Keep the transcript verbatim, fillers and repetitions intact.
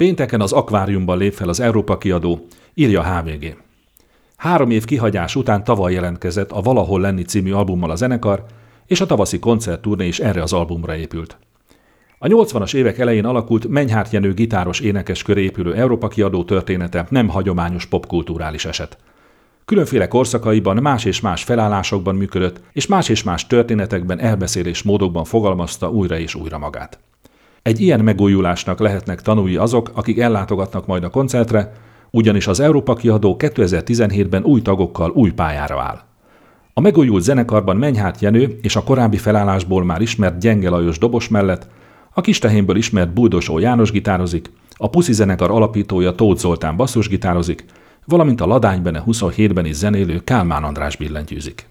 Pénteken az Akváriumban lép fel az Európa Kiadó, írja há vé gé. Három év kihagyás után tavaly jelentkezett a Valahol lenni című albummal a zenekar, és a tavaszi koncertturné is erre az albumra épült. A nyolcvanas évek elején alakult Menyhárt Jenő gitáros énekes köré épülő Európa Kiadó története nem hagyományos popkulturális eset. Különféle korszakaiban más és más felállásokban működött, és más és más történetekben, elbeszélés módokban fogalmazta újra és újra magát. Egy ilyen megújulásnak lehetnek tanúi azok, akik ellátogatnak majd a koncertre, ugyanis az Európa Kiadó kétezer-tizenhétben új tagokkal új pályára áll. A megújult zenekarban Menyhárt Jenő és a korábbi felállásból már ismert Gyenge Lajos dobos mellett a Kistehénből ismert Buldosó János gitározik, a Puszi zenekar alapítója Tóth Zoltán basszusgitározik, valamint a Ladánybene huszonhétben is zenélő Kálmán András billentyűzik.